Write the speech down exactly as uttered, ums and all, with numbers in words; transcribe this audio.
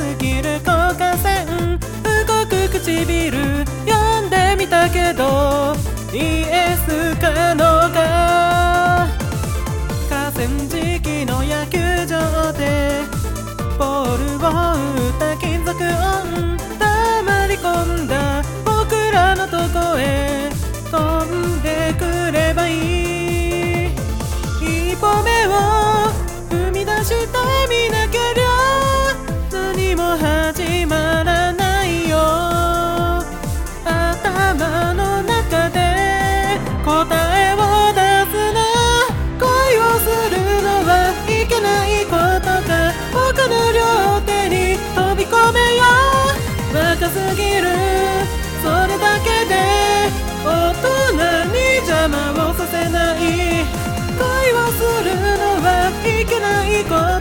すぎる交換線動く唇読んでみたけどイエス可能か。河川敷の野球場でボールを打った金属音黙り込んだ僕らのとこへ飛んでくればいい。一歩目を踏み出してみなけりゃ何も始まらないよ。頭の中で答えを出すな。恋をするのはいけないことか。僕の両手に飛び込めよ。若すぎるそれだけで大人に邪魔をさせない。恋をするのはいけないこと